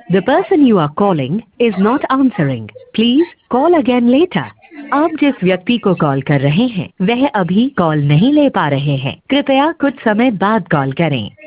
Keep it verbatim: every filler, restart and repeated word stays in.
The person you are calling is not answering. Please call again later. आप जिस व्यक्ति को कॉल कर रहे हैं वह अभी कॉल नहीं ले पा रहे हैं। कृपया कुछ समय बाद कॉल करें।